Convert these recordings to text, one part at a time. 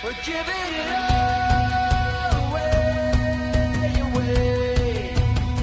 We're giving it all away.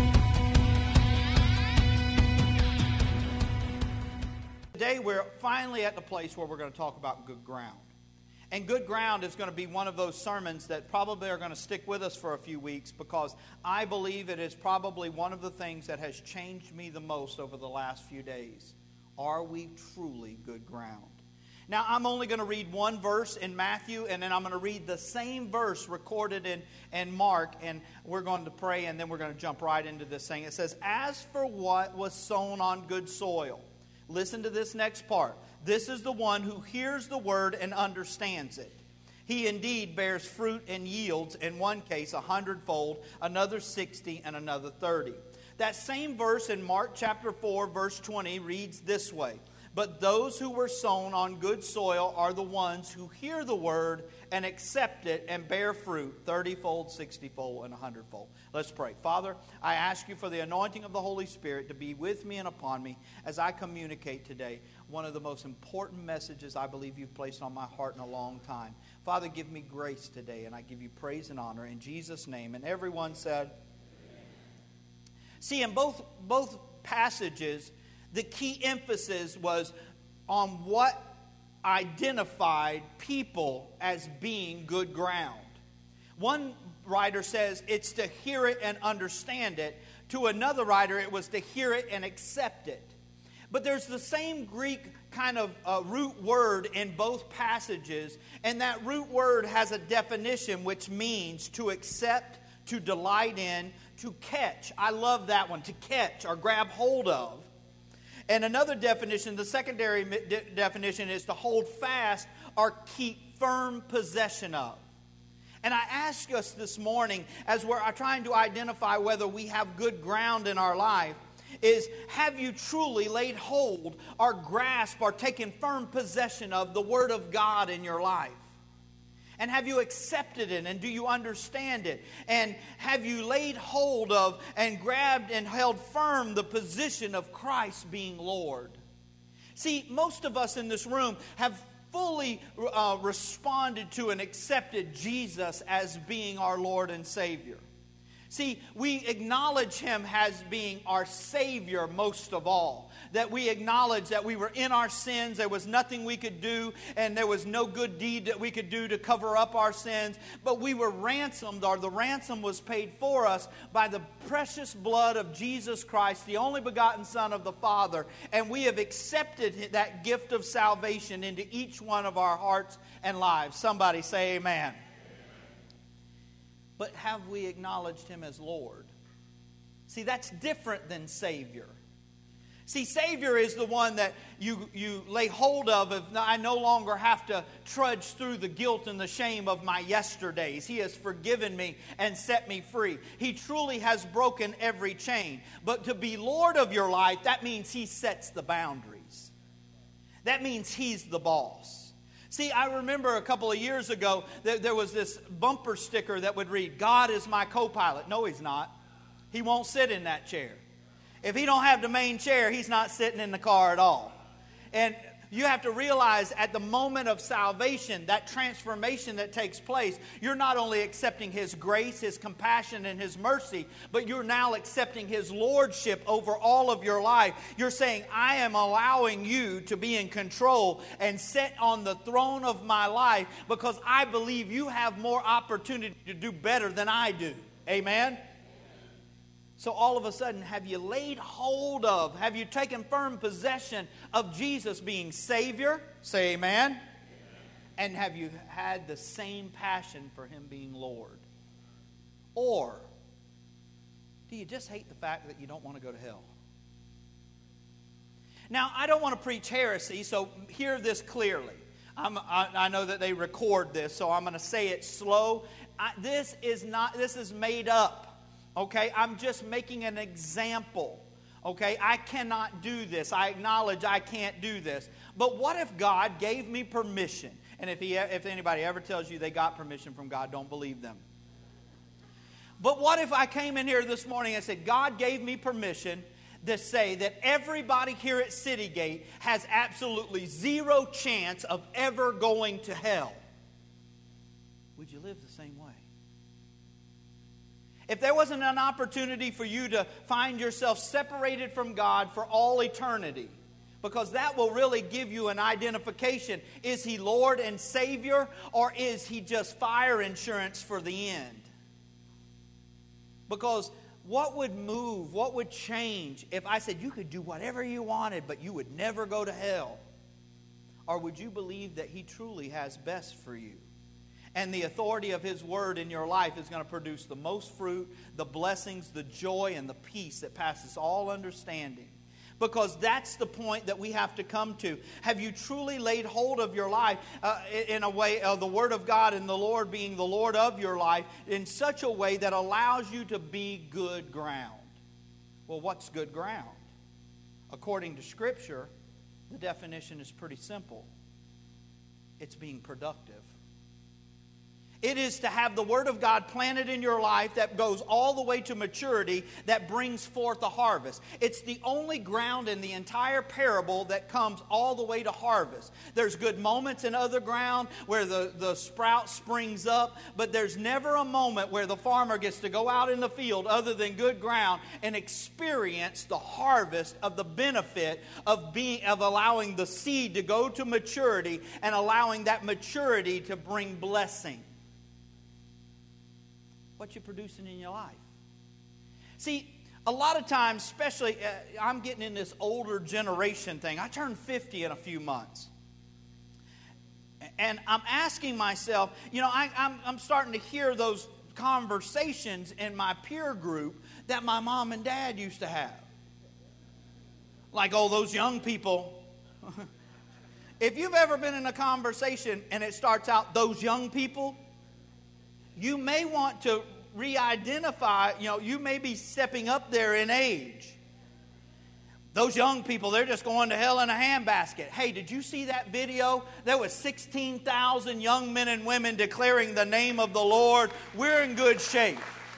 Today we're finally at the place where we're going to talk about good ground. And good ground is going to be one of those sermons that probably are going to stick with us for a few weeks, because I believe it is probably one of the things that has changed me the most over the last few days. Are we truly good ground? Now, I'm only going to read one verse in Matthew, and then I'm going to read the same verse recorded in Mark, and we're going to pray, and then we're going to jump right into this thing. It says, "As for what was sown on good soil," listen to this next part. "This is the one who hears the word and understands it. He indeed bears fruit and yields, in one case 100-fold, another 60, and another 30. That same verse in Mark chapter 4, verse 20 reads this way: "But those who were sown on good soil are the ones who hear the word and accept it and bear fruit 30-fold, 60-fold, and 100-fold. Let's pray. Father, I ask you for the anointing of the Holy Spirit to be with me and upon me as I communicate today one of the most important messages I believe you've placed on my heart in a long time. Father, give me grace today, and I give you praise and honor in Jesus' name." And everyone said, Amen. See, in both passages, the key emphasis was on what identified people as being good ground. One writer says it's to hear it and understand it. To another writer, it was to hear it and accept it. But there's the same Greek kind of root word in both passages, and that root word has a definition which means to accept, to delight in, to catch. I love that one, to catch or grab hold of. And another definition, the secondary definition, is to hold fast or keep firm possession of. And I ask us this morning, as we're trying to identify whether we have good ground in our life, is, have you truly laid hold or grasped or taken firm possession of the Word of God in your life? And have you accepted it? And do you understand it? And have you laid hold of and grabbed and held firm the position of Christ being Lord? See, most of us in this room have fully responded to and accepted Jesus as being our Lord and Savior. See, we acknowledge Him as being our Savior most of all. That we acknowledge that we were in our sins, there was nothing we could do, and there was no good deed that we could do to cover up our sins. But we were ransomed, or the ransom was paid for us by the precious blood of Jesus Christ, the only begotten Son of the Father. And we have accepted that gift of salvation into each one of our hearts and lives. Somebody say amen. But have we acknowledged Him as Lord? See, that's different than Savior. See, Savior is the one that you lay hold of. I no longer have to trudge through the guilt and the shame of my yesterdays. He has forgiven me and set me free. He truly has broken every chain. But to be Lord of your life, that means He sets the boundaries. That means He's the boss. See, I remember a couple of years ago, there was this bumper sticker that would read, "God is my co-pilot." No, He's not. He won't sit in that chair. If He don't have the main chair, He's not sitting in the car at all. And you have to realize at the moment of salvation, that transformation that takes place, you're not only accepting His grace, His compassion, and His mercy, but you're now accepting His lordship over all of your life. You're saying, I am allowing you to be in control and sit on the throne of my life, because I believe you have more opportunity to do better than I do. Amen? So all of a sudden, have you laid hold of, have you taken firm possession of Jesus being Savior? Say amen. Amen. And have you had the same passion for Him being Lord? Or do you just hate the fact that you don't want to go to hell? Now, I don't want to preach heresy, so hear this clearly. I know that they record this, so I'm going to say it slow. This is made up. Okay, I'm just making an example. Okay, I cannot do this. I acknowledge I can't do this. But what if God gave me permission? And if anybody ever tells you they got permission from God, don't believe them. But what if I came in here this morning and said, God gave me permission to say that everybody here at City Gate has absolutely zero chance of ever going to hell? would you live the same way? If there wasn't an opportunity for you to find yourself separated from God for all eternity, because that will really give you an identification. Is He Lord and Savior, or is He just fire insurance for the end? Because what would move, what would change if I said you could do whatever you wanted, but you would never go to hell? Or would you believe that He truly has best for you? And the authority of His Word in your life is going to produce the most fruit, the blessings, the joy, and the peace that passes all understanding. Because that's the point that we have to come to. Have you truly laid hold of your life in a way of the Word of God and the Lord being the Lord of your life in such a way that allows you to be good ground? Well, what's good ground? According to Scripture, the definition is pretty simple. It's being productive. It is to have the Word of God planted in your life that goes all the way to maturity, that brings forth a harvest. It's the only ground in the entire parable that comes all the way to harvest. There's good moments in other ground where the sprout springs up, but there's never a moment where the farmer gets to go out in the field other than good ground and experience the harvest of the benefit of allowing the seed to go to maturity and allowing that maturity to bring blessing. What you're producing in your life. See, a lot of times, especially, I'm getting in this older generation thing. I turned 50 in a few months. And I'm asking myself, I'm starting to hear those conversations in my peer group that my mom and dad used to have. Like, oh, those young people. If you've ever been in a conversation and it starts out, those young people, you may want to re-identify, you may be stepping up there in age. Those young people, they're just going to hell in a handbasket. Hey, did you see that video? There was 16,000 young men and women declaring the name of the Lord. We're in good shape.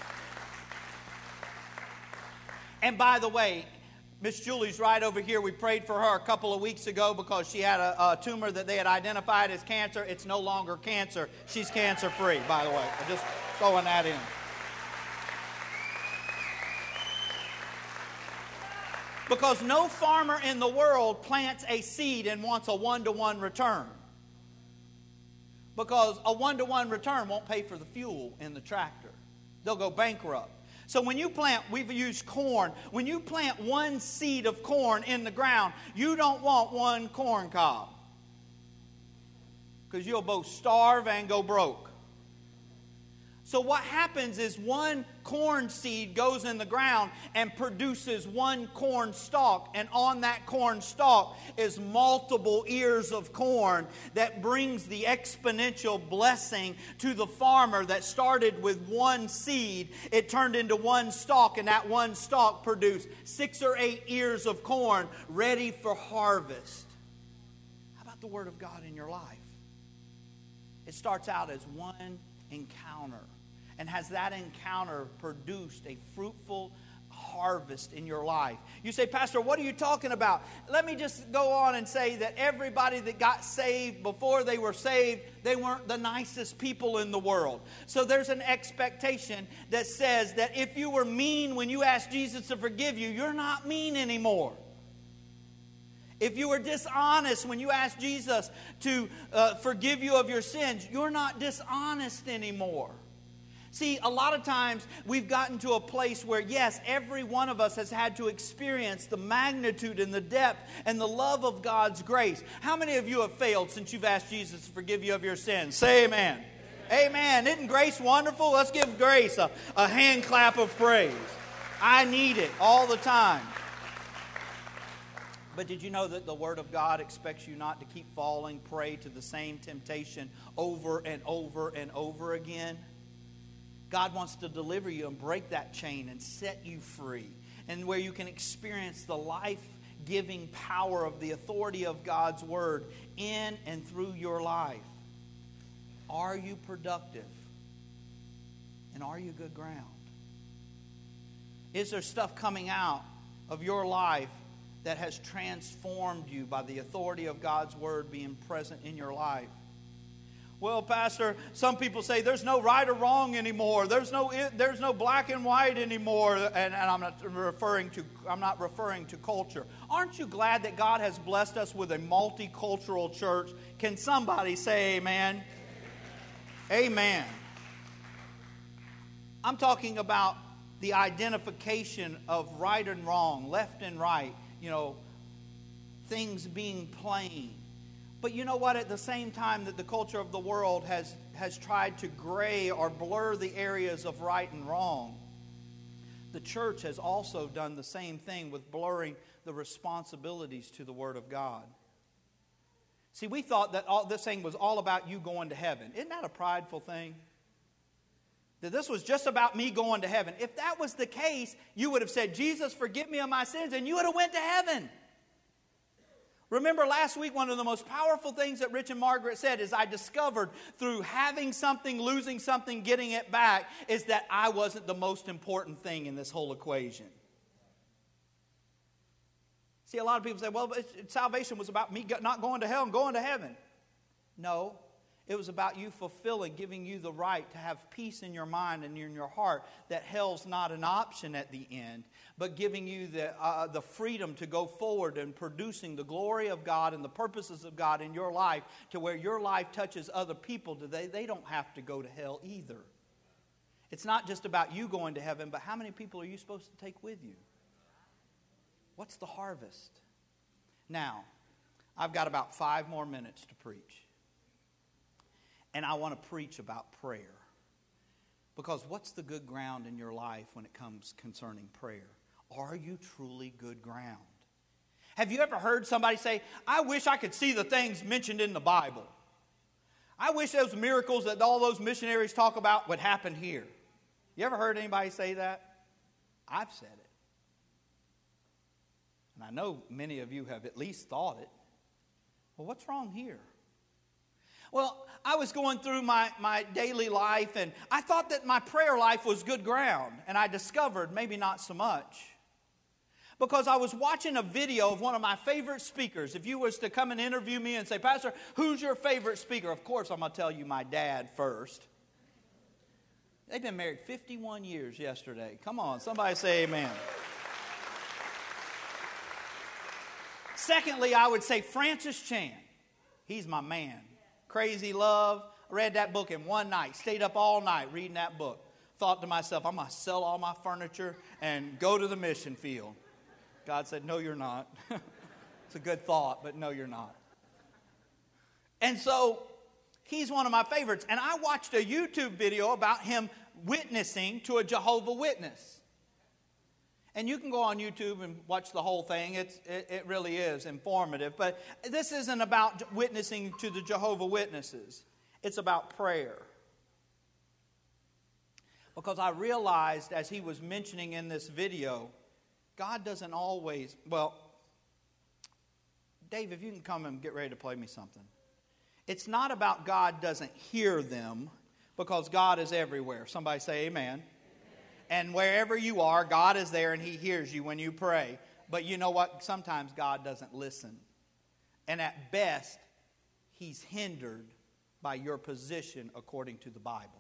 And by the way, Miss Julie's right over here. We prayed for her a couple of weeks ago because she had a tumor that they had identified as cancer. It's no longer cancer. She's cancer-free, by the way. I'm just throwing that in. Because no farmer in the world plants a seed and wants a one-to-one return. Because a one-to-one return won't pay for the fuel in the tractor. They'll go bankrupt. So when you plant, we've used corn. When you plant one seed of corn in the ground, you don't want one corn cob. Because you'll both starve and go broke. So what happens is one corn seed goes in the ground and produces one corn stalk. And on that corn stalk is multiple ears of corn that brings the exponential blessing to the farmer that started with one seed. It turned into one stalk, and that one stalk produced 6 or 8 ears of corn ready for harvest. How about the Word of God in your life? It starts out as one encounter. And has that encounter produced a fruitful harvest in your life? You say, Pastor, what are you talking about? Let me just go on and say that everybody that got saved before they were saved, they weren't the nicest people in the world. So there's an expectation that says that if you were mean when you asked Jesus to forgive you, you're not mean anymore. If you were dishonest when you asked Jesus to forgive you of your sins, you're not dishonest anymore. See, a lot of times we've gotten to a place where, yes, every one of us has had to experience the magnitude and the depth and the love of God's grace. How many of you have failed since you've asked Jesus to forgive you of your sins? Say amen. Amen. Isn't grace wonderful? Let's give grace a hand clap of praise. I need it all the time. But did you know that the Word of God expects you not to keep falling prey to the same temptation over and over and over again? God wants to deliver you and break that chain and set you free. And where you can experience the life-giving power of the authority of God's Word in and through your life. Are you productive? And are you good ground? Is there stuff coming out of your life that has transformed you by the authority of God's Word being present in your life? Well, Pastor, some people say there's no right or wrong anymore. There's no black and white anymore. And I'm not referring to culture. Aren't you glad that God has blessed us with a multicultural church? Can somebody say amen? Amen. I'm talking about the identification of right and wrong, left and right, things being plain. But you know what? At the same time that the culture of the world has tried to gray or blur the areas of right and wrong, the church has also done the same thing with blurring the responsibilities to the Word of God. See, we thought that this thing was all about you going to heaven. Isn't that a prideful thing? That this was just about me going to heaven. If that was the case, you would have said, Jesus, forgive me of my sins, and you would have went to heaven. Remember last week, one of the most powerful things that Rich and Margaret said is I discovered through having something, losing something, getting it back, is that I wasn't the most important thing in this whole equation. See, a lot of people say, well, salvation was about me not going to hell and going to heaven. No, it was about you fulfilling, giving you the right to have peace in your mind and in your heart, that hell's not an option at the end, but giving you the freedom to go forward and producing the glory of God and the purposes of God in your life, to where your life touches other people. They don't have to go to hell either. It's not just about you going to heaven, but how many people are you supposed to take with you? What's the harvest? Now, I've got about 5 more minutes to preach. And I want to preach about prayer. Because what's the good ground in your life when it comes concerning prayer? Are you truly good ground? Have you ever heard somebody say, I wish I could see the things mentioned in the Bible. I wish those miracles that all those missionaries talk about would happen here. You ever heard anybody say that? I've said it. And I know many of you have at least thought it. Well, what's wrong here? Well, I was going through my daily life, and I thought that my prayer life was good ground. And I discovered maybe not so much. Because I was watching a video of one of my favorite speakers. If you was to come and interview me and say, Pastor, who's your favorite speaker? Of course, I'm going to tell you my dad first. They've been married 51 years yesterday. Come on, somebody say amen. Secondly, I would say Francis Chan. He's my man. Crazy Love. I read that book in one night. Stayed up all night reading that book. Thought to myself, I'm going to sell all my furniture and go to the mission field. God said, no, you're not. It's a good thought, but no, you're not. And so he's one of my favorites. And I watched a YouTube video about him witnessing to a Jehovah's Witness. And you can go on YouTube and watch the whole thing. It really is informative. But this isn't about witnessing to the Jehovah's Witnesses. It's about prayer. Because I realized as he was mentioning in this video, God doesn't always... Well, Dave, if you can come and get ready to play me something. It's not about God doesn't hear them, because God is everywhere. Somebody say amen. And wherever you are, God is there and He hears you when you pray. But you know what? Sometimes God doesn't listen. And at best, He's hindered by your position according to the Bible.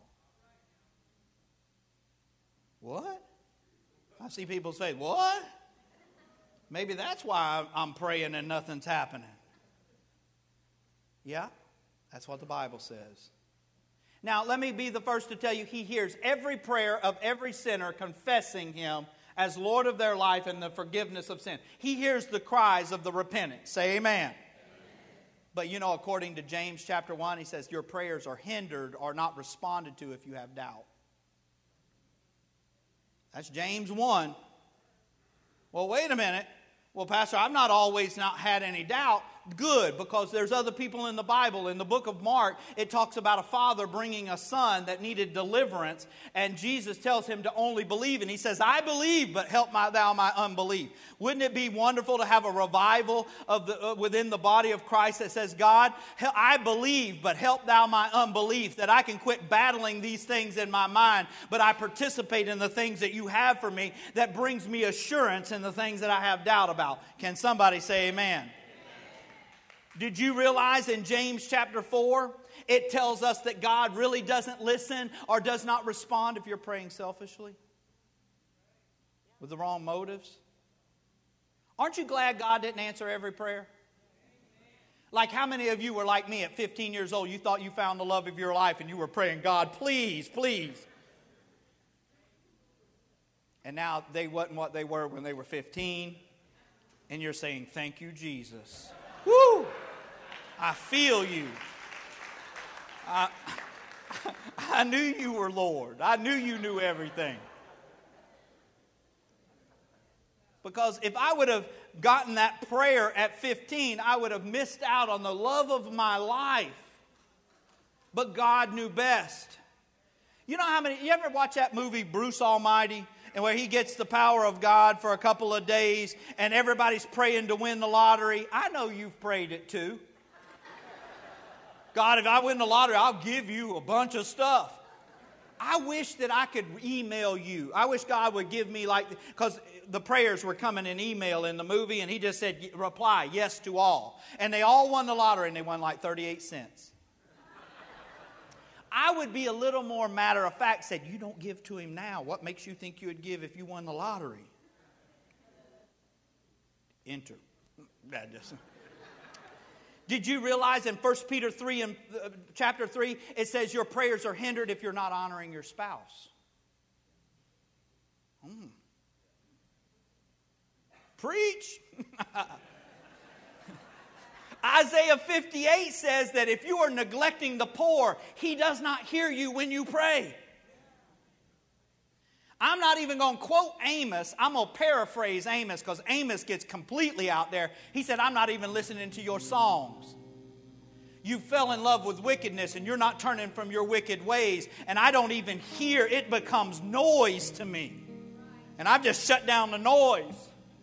What? I see people say, what? Maybe that's why I'm praying and nothing's happening. Yeah, that's what the Bible says. Now, let me be the first to tell you, He hears every prayer of every sinner confessing Him as Lord of their life and the forgiveness of sin. He hears the cries of the repentant. Say amen. Amen. But you know, according to James chapter 1, he says your prayers are hindered or not responded to if you have doubt. That's James 1. Well, wait a minute. Well, Pastor, I've not always not had any doubt. Good, because there's other people in the Bible. In the book of Mark, it talks about a father bringing a son that needed deliverance, and Jesus tells him to only believe, and he says, I believe, but help thou my unbelief. Wouldn't it be wonderful to have a revival of within the body of Christ that says, God, I believe, but help thou my unbelief, that I can quit battling these things in my mind, but I participate in the things that you have for me that brings me assurance in the things that I have doubt about. Can somebody say amen? Did you realize in James chapter 4, it tells us that God really doesn't listen or does not respond if you're praying selfishly with the wrong motives? Aren't you glad God didn't answer every prayer? Like how many of you were like me at 15 years old? You thought you found the love of your life and you were praying, God, please, please. And now they wasn't what they were when they were 15. And you're saying, thank you, Jesus. Woo! I feel you. I knew you were Lord. I knew you knew everything. Because if I would have gotten that prayer at 15, I would have missed out on the love of my life. But God knew best. You know you ever watch that movie, Bruce Almighty? And where he gets the power of God for a couple of days and everybody's praying to win the lottery. I know you've prayed it too. God, if I win the lottery, I'll give you a bunch of stuff. I wish that I could email you. I wish God would give me because the prayers were coming in email in the movie, and he just said, reply, yes to all. And they all won the lottery, and they won like 38 cents. I would be a little more matter of fact, said, you don't give to him now. What makes you think you would give if you won the lottery? Enter. Did you realize in 1 Peter 3 and chapter 3, it says your prayers are hindered if you're not honoring your spouse? Preach! Isaiah 58 says that if you are neglecting the poor, he does not hear you when you pray. I'm not even going to quote Amos. I'm going to paraphrase Amos because Amos gets completely out there. He said, I'm not even listening to your songs. You fell in love with wickedness and you're not turning from your wicked ways. And I don't even hear. It becomes noise to me. And I've just shut down the noise.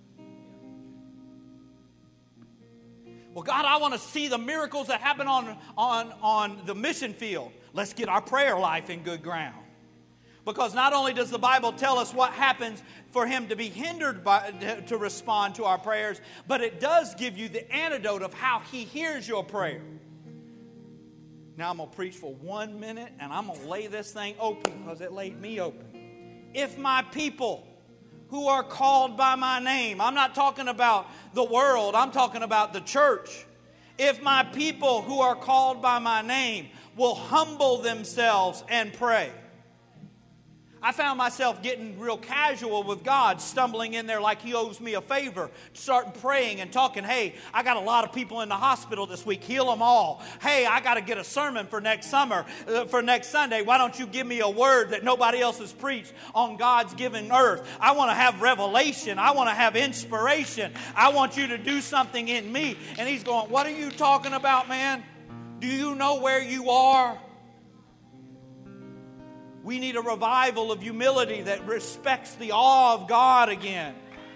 Well, God, I want to see the miracles that happen on the mission field. Let's get our prayer life in good ground. Because not only does the Bible tell us what happens for him to be hindered to respond to our prayers, but it does give you the antidote of how he hears your prayer. Now I'm going to preach for 1 minute, and I'm going to lay this thing open because it laid me open. If my people who are called by my name. I'm not talking about the world. I'm talking about the church. If my people who are called by my name will humble themselves and pray. I found myself getting real casual with God, stumbling in there like he owes me a favor, starting praying and talking. Hey, I got a lot of people in the hospital this week. Heal them all. Hey, I got to get a sermon for next Sunday. Why don't you give me a word that nobody else has preached on God's given earth? I want to have revelation. I want to have inspiration. I want you to do something in me. And he's going, what are you talking about, man? Do you know where you are? We need a revival of humility that respects the awe of God again.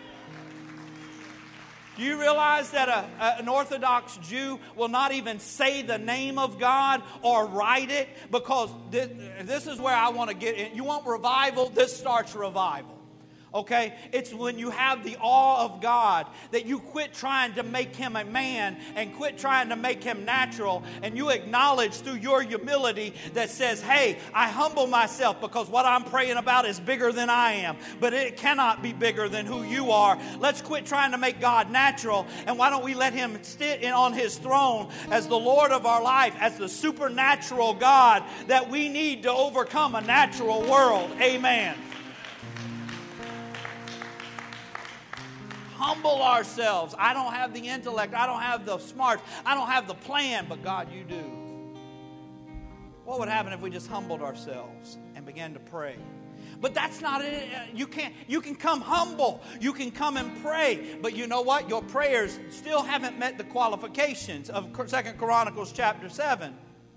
Do you realize that an Orthodox Jew will not even say the name of God or write it? Because this is where I want to get in. You want revival? This starts revival. Okay? It's when you have the awe of God that you quit trying to make him a man and quit trying to make him natural, and you acknowledge through your humility that says, hey, I humble myself because what I'm praying about is bigger than I am, but it cannot be bigger than who you are. Let's quit trying to make God natural, and why don't we let him sit on his throne as the Lord of our life, as the supernatural God that we need to overcome a natural world. Amen. Humble ourselves. I don't have the intellect. I don't have the smarts. I don't have the plan, but God, you do. What would happen if we just humbled ourselves and began to pray? But that's not it. You can come humble. You can come and pray. But you know what? Your prayers still haven't met the qualifications of 2 Chronicles chapter 7.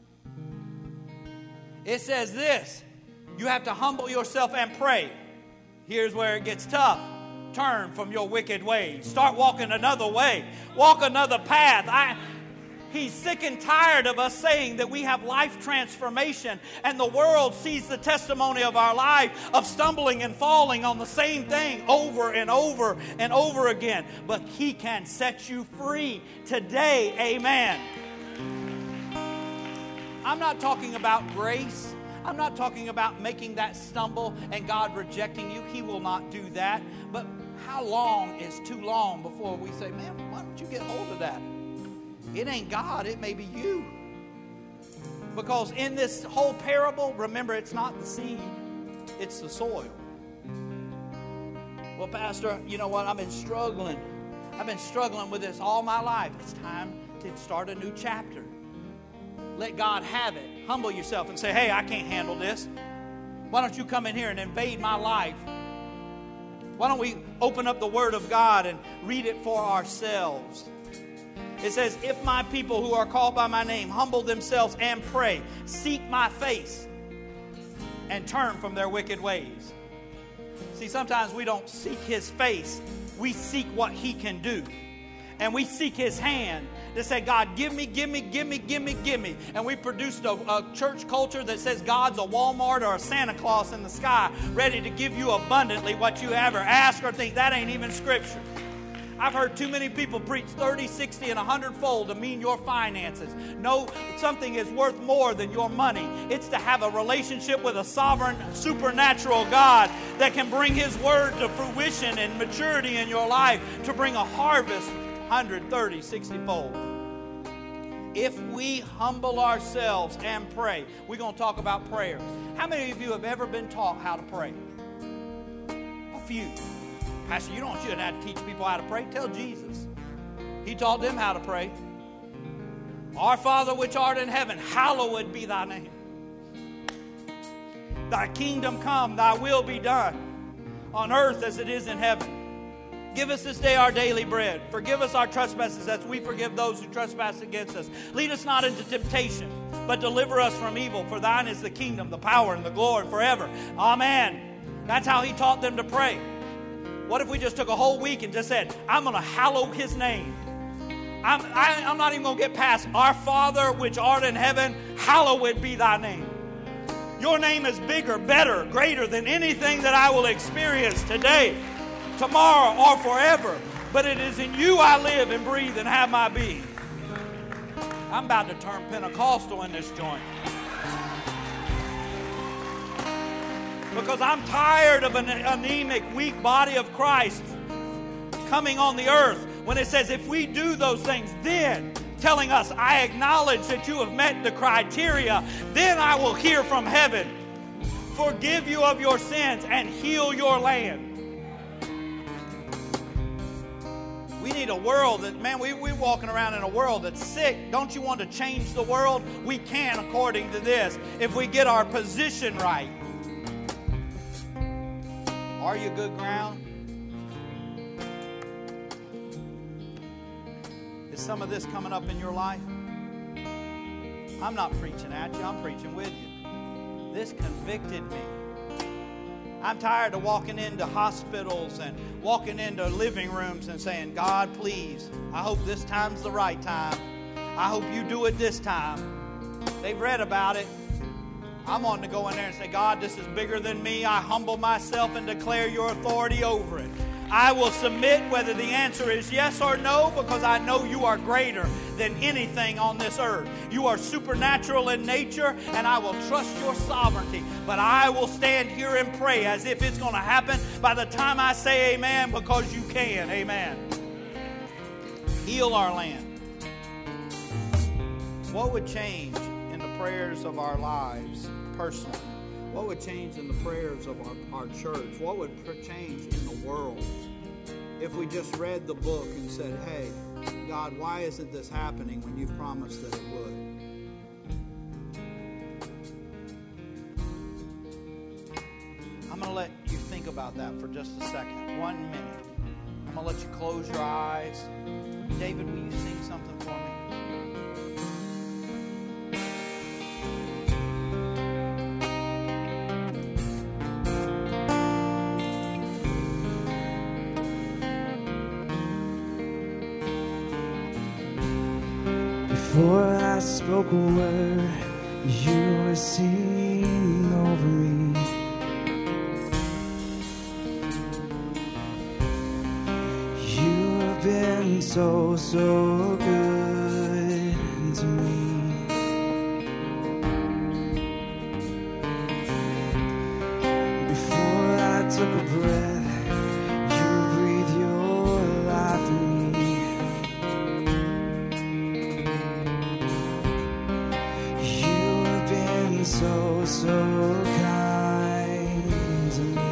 It says this. You have to humble yourself and pray. Here's where it gets tough. Turn from your wicked ways. Start walking another way. Walk another path. He's sick and tired of us saying that we have life transformation, and the world sees the testimony of our life of stumbling and falling on the same thing over and over and over again. But he can set you free today. Amen. I'm not talking about grace. I'm not talking about making that stumble and God rejecting you. He will not do that. But how long is too long before we say, man, why don't you get hold of that? It ain't God, it may be you. Because in this whole parable, remember, it's not the seed, it's the soil. Well, Pastor, you know what? I've been struggling with this all my life. It's time to start a new chapter. Let God have it. Humble yourself and say, hey, I can't handle this. Why don't you come in here and invade my life? Why don't we open up the Word of God and read it for ourselves? It says, if my people who are called by my name humble themselves and pray, seek my face, and turn from their wicked ways. See, sometimes we don't seek His face. We seek what He can do. And we seek His hand to say, God, give me, give me, give me, give me, give me. And we produced a church culture that says God's a Walmart or a Santa Claus in the sky, ready to give you abundantly what you ever ask or think. That ain't even Scripture. I've heard too many people preach 30, 60, and 100-fold to mean your finances. No, something is worth more than your money. It's to have a relationship with a sovereign, supernatural God that can bring His Word to fruition and maturity in your life to bring a harvest 130, 60-fold. If we humble ourselves and pray, we're going to talk about prayer. How many of you have ever been taught how to pray? A few. Pastor, you shouldn't have to teach people how to pray. Tell Jesus. He taught them how to pray. Our Father which art in heaven, hallowed be thy name. Thy kingdom come, thy will be done on earth as it is in heaven. Give us this day our daily bread. Forgive us our trespasses as we forgive those who trespass against us. Lead us not into temptation, but deliver us from evil. For thine is the kingdom, the power, and the glory forever. Amen. That's how He taught them to pray. What if we just took a whole week and just said, I'm going to hallow His name. I'm not even going to get past, our Father which art in heaven, hallowed be thy name. Your name is bigger, better, greater than anything that I will experience today, tomorrow, or forever. But it is in you I live and breathe and have my being. I'm about to turn Pentecostal in this joint. Because I'm tired of an anemic, weak body of Christ coming on the earth when it says if we do those things, then telling us, I acknowledge that you have met the criteria, then I will hear from heaven, forgive you of your sins and heal your land. We need a world that, man, we're walking around in a world that's sick. Don't you want to change the world? We can, according to this, if we get our position right. Are you good ground? Is some of this coming up in your life? I'm not preaching at you, I'm preaching with you. This convicted me. I'm tired of walking into hospitals and walking into living rooms and saying, God, please, I hope this time's the right time. I hope you do it this time. They've read about it. I'm wanting to go in there and say, God, this is bigger than me. I humble myself and declare your authority over it. I will submit whether the answer is yes or no, because I know you are greater than anything on this earth. You are supernatural in nature, and I will trust your sovereignty. But I will stand here and pray as if it's going to happen by the time I say amen, because you can. Amen. Heal our land. What would change in the prayers of our lives personally? What would change in the prayers of our church? What would change in the world if we just read the book and said, hey, God, why isn't this happening when you've promised that it would? I'm going to let you think about that for just a second. 1 minute. I'm going to let you close your eyes. David, will you sing something for me? Before I spoke a word, you were singing over me. You have been so, so good to me. so, so kind to me.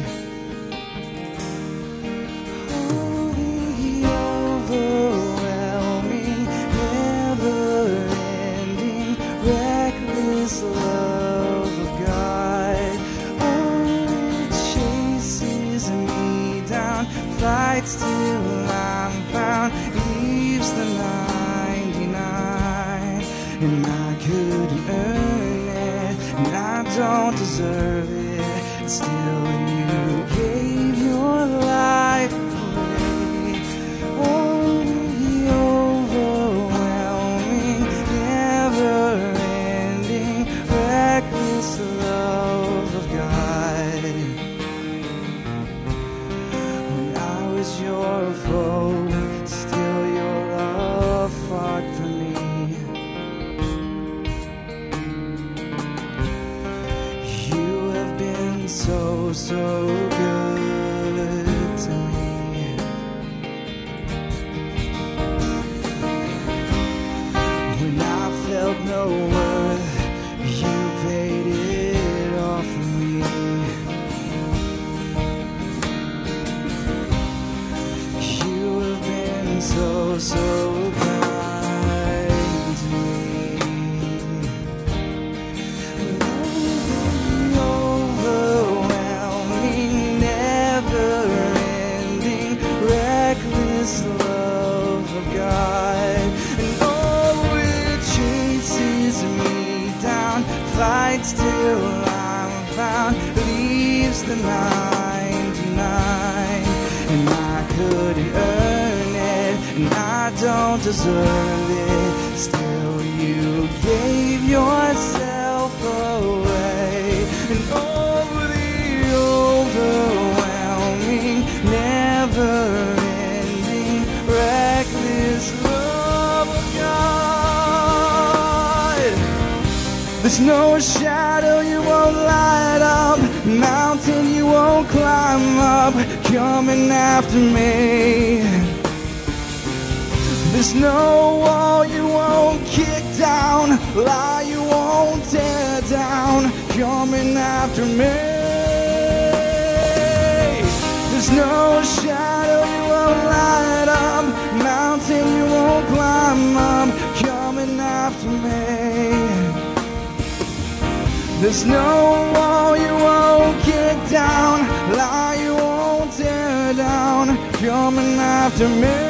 Oh, the overwhelming, never-ending, reckless love of God. Oh, it chases me down, fights till I'm found, leaves the 99, and I couldn't earn it, and I don't deserve it, and still you gave your life away. Oh, the overwhelming, never-ending, reckless love of God. When I was your foe, still your love fought for me. You have been so, so good to me. When I felt no worth, you paid it all for me. You have been so, so kind to me. Overwhelming, never-ending, reckless love of God. And oh, it chases me down, fights till I'm found, leaves the 99, and I couldn't earn it, and I don't deserve it, still you gave yourself away. And oh, the overwhelming, never-ending, reckless love of God. There's no shadow you won't light up, mountain you won't climb up, coming after me. There's no wall you won't kick down, lie you won't tear down, coming after me. There's no shadow you won't light up, mountain you won't climb up, coming after me. There's no wall you won't kick down, lie you won't tear down, coming after me.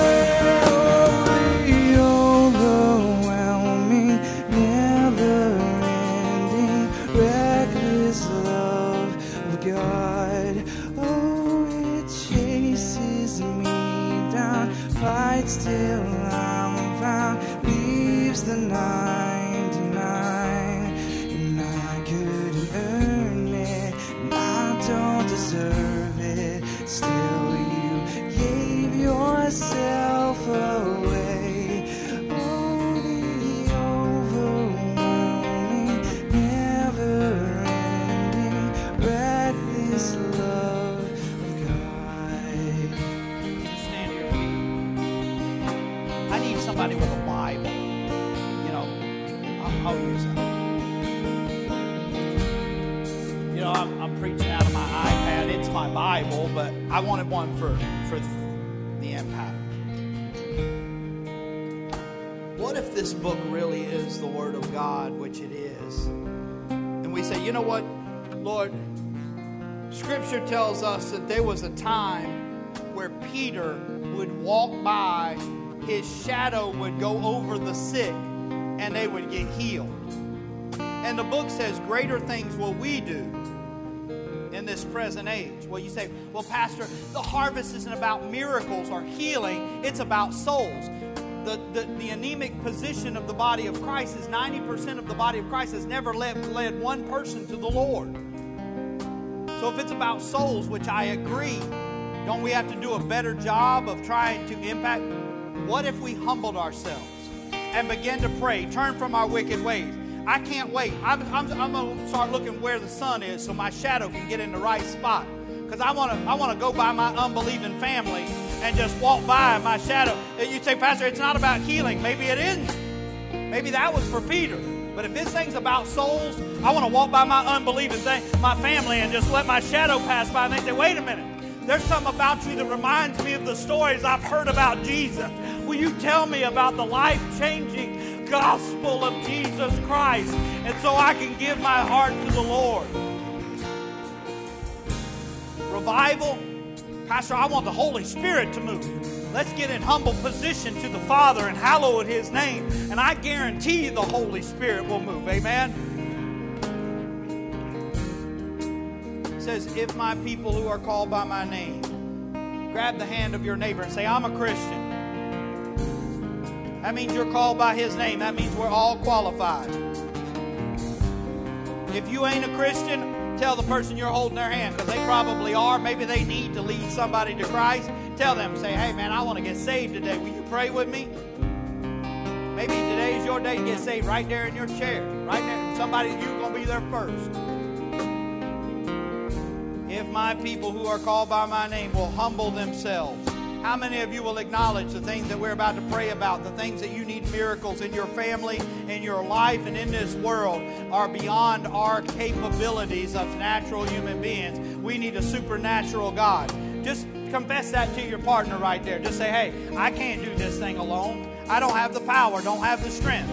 Overwhelming, never-ending, reckless love of God. Oh, it chases me down, fights till I'm found, leaves the 99, and I couldn't earn it, and I don't deserve it, still you gave yourself away. Oh, the overwhelming, never-ending, reckless love of God. Stand to your feet. I need somebody with a Bible. You know, I'll use that. You know, I'm preaching out of my iPad. It's my Bible, but I wanted one for the impact. What if this book really is the Word of God, which it is? And we say, you know what, Lord, Scripture tells us that there was a time where Peter would walk by, his shadow would go over the sick, and they would get healed. And the book says, greater things will we do in this present age. Well, you say, well, Pastor, the harvest isn't about miracles or healing. It's about souls. The anemic position of the body of Christ is 90% of the body of Christ has never led one person to the Lord. So if it's about souls, which I agree, don't we have to do a better job of trying to impact? What if we humbled ourselves and began to pray, turn from our wicked ways? I can't wait. I'm going to start looking where the sun is so my shadow can get in the right spot. Because I want to go by my unbelieving family and just walk by my shadow. You say, Pastor, it's not about healing. Maybe it isn't. Maybe that was for Peter. But if this thing's about souls, I want to walk by my unbelieving thing, my family, and just let my shadow pass by, and they say, wait a minute. There's something about you that reminds me of the stories I've heard about Jesus. Will you tell me about the life-changing gospel of Jesus Christ? And so I can give my heart to the Lord. Revival. Pastor, I want the Holy Spirit to move. Let's get in humble position to the Father and hallow His name. And I guarantee you the Holy Spirit will move. Amen? It says, if my people who are called by my name, grab the hand of your neighbor and say, I'm a Christian. That means you're called by His name. That means we're all qualified. If you ain't a Christian, tell the person you're holding their hand, because they probably are. Maybe they need to lead somebody to Christ. Tell them, say, hey man, I want to get saved today. Will you pray with me? Maybe today is your day to get saved right there in your chair. Right there. Somebody, you're going to be there first. If my people who are called by my name will humble themselves. How many of you will acknowledge the things that we're about to pray about, the things that you need miracles in your family, in your life, and in this world are beyond our capabilities of natural human beings? We need a supernatural God. Just confess that to your partner right there. Just say, hey, I can't do this thing alone. I don't have the power, don't have the strength.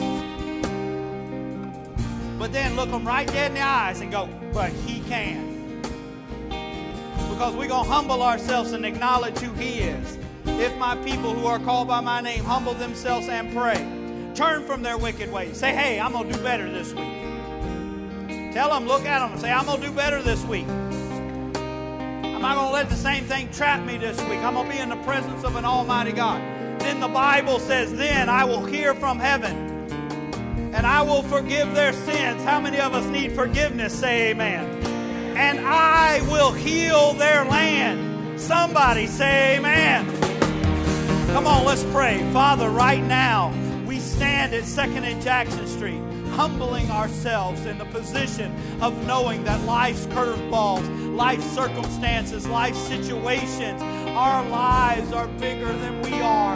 But then look them right dead in the eyes and go, but He can. Because we're going to humble ourselves and acknowledge who He is. If my people who are called by my name humble themselves and pray, turn from their wicked ways. Say, hey, I'm going to do better this week. Tell them, look at them and say, I'm going to do better this week. I'm not going to let the same thing trap me this week. I'm going to be in the presence of an almighty God. Then the Bible says, then I will hear from heaven and I will forgive their sins. How many of us need forgiveness? Say amen. And I will heal their land. Somebody say amen. Come on, let's pray. Father, right now, we stand at 2nd and Jackson Street, humbling ourselves in the position of knowing that life's curveballs, life circumstances, life situations, our lives are bigger than we are.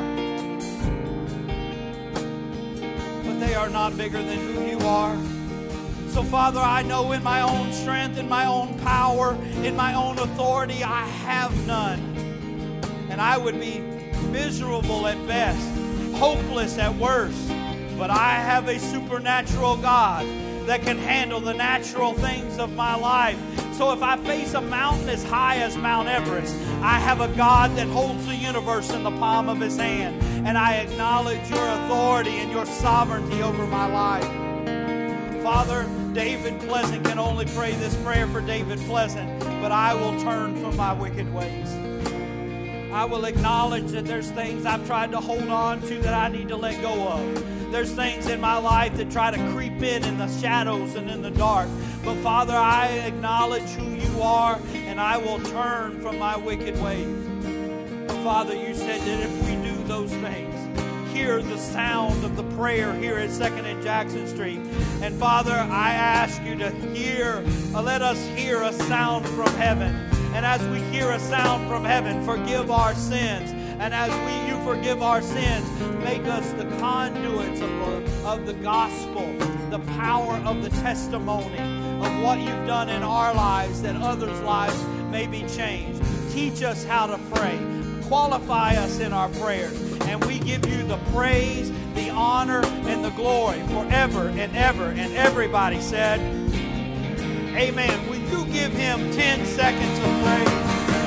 But they are not bigger than who You are. So, Father, I know in my own strength, in my own power, in my own authority, I have none. And I would be miserable at best, hopeless at worst. But I have a supernatural God that can handle the natural things of my life. So if I face a mountain as high as Mount Everest, I have a God that holds the universe in the palm of His hand. And I acknowledge Your authority and Your sovereignty over my life. Father, David Pleasant can only pray this prayer for David Pleasant, but I will turn from my wicked ways. I will acknowledge that there's things I've tried to hold on to that I need to let go of. There's things in my life that try to creep in the shadows and in the dark. But Father, I acknowledge who You are, and I will turn from my wicked ways. But Father, You said that if we do those things, hear the sound of the prayer here at 2nd and Jackson Street. And Father, I ask You to let us hear a sound from heaven. And as we hear a sound from heaven, forgive our sins. And as You forgive our sins, make us the conduits of the gospel, the power of the testimony of what You've done in our lives, that others' lives may be changed. Teach us how to pray. Qualify us in our prayers. And we give You the praise, the honor, and the glory forever and ever. And everybody said, amen. Will you give Him 10 seconds of praise?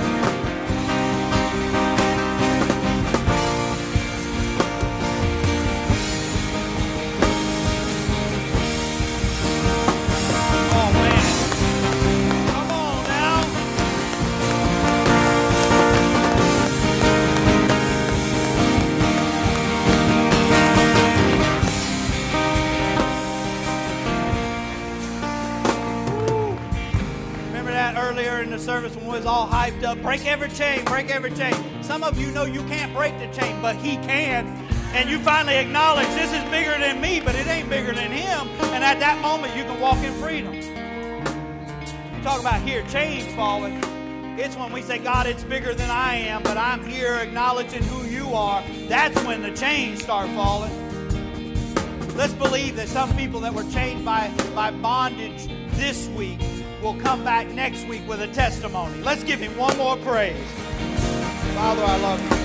Service when we was all hyped up. Break every chain, break every chain. Some of you know you can't break the chain, but He can. And you finally acknowledge this is bigger than me, but it ain't bigger than Him. And at that moment, you can walk in freedom. You talk about here, chains falling. It's when we say, God, it's bigger than I am, but I'm here acknowledging who You are. That's when the chains start falling. Let's believe that some people that were chained by bondage this week will come back next week with a testimony. Let's give him one more praise. Father, I love you.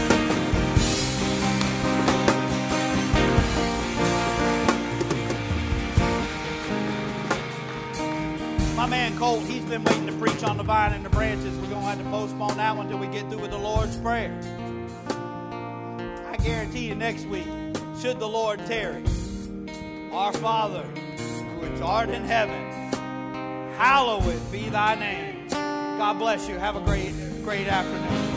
My man Colt, he's been waiting to preach on the vine and the branches. We're going to have to postpone that one until we get through with the Lord's Prayer. I guarantee you next week, should the Lord tarry, our Father, which art in heaven, hallowed be thy name. God bless you. Have a great afternoon.